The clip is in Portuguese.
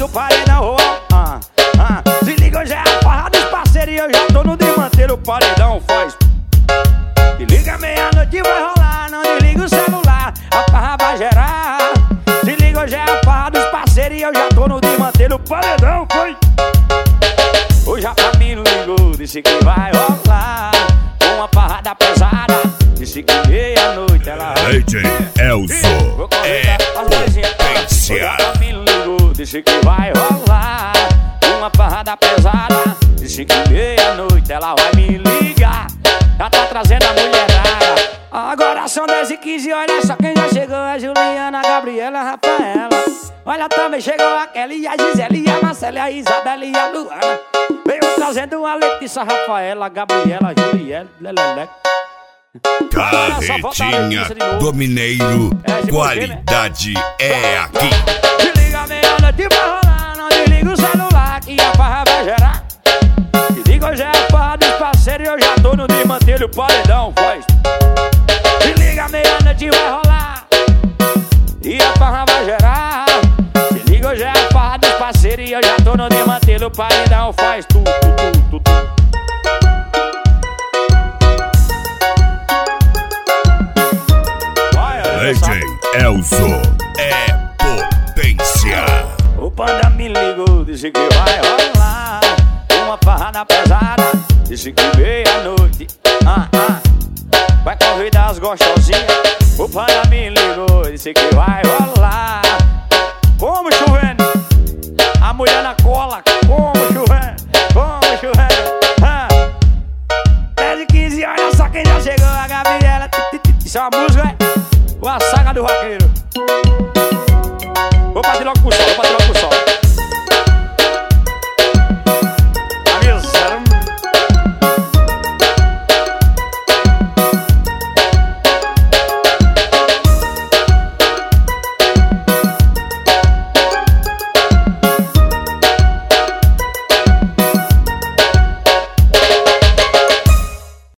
no paredão. Se liga, hoje é a farra dos parceiros e eu já tô no desmanteiro, o paredão faz. Se liga, meia-noite vai rolar, não desliga o celular, a farra vai gerar. Se liga, hoje é a farra dos parceiros e eu já tô no desmanteiro, o paredão foi. Hoje a família ligou, disse que vai rolar uma parrada pesada, disse que meia-noite ela vai. DJ Elzo é potência. Hoje a família ligou, disse que vai rolar uma parrada pesada, disse que meia-noite ela vai me ligar. Já tá trazendo a mulherada. Agora são 10h15, olha só quem já chegou. A Juliana, a Gabriela, a Rafaela. Olha, também chegou a Kelly, a Gisele, a Marcela, a Isabela e a Luana. Veio trazendo a Letícia, a Rafaela, a Gabriela, a Juliana, Leleleque. Carretinha do Mineiro, qualidade é aqui. Se liga, meia-noite vai rolar, não desliga o celular que a farra vai gerar. Se liga, hoje é a farra dos parceiros e eu já tô no desmantelho, o paredão faz. Se liga, meia-noite vai rolar e a farra vai gerar. Se liga, hoje é a farra dos parceiros e eu já tô no desmantelho, o paredão faz tudo. DJ Elzo é potência. O Panda me ligou, disse que vai rolar uma parrada pesada, disse que meia-noite vai convidar as gostosinhas. O Panda me ligou, disse que vai rolar como chovendo, a mulher na cola, como chovendo, como chovendo. 10h15, olha só quem já chegou, a Gabriela. Isso é uma música, a saga do vaqueiro. Vou partir logo pro sol,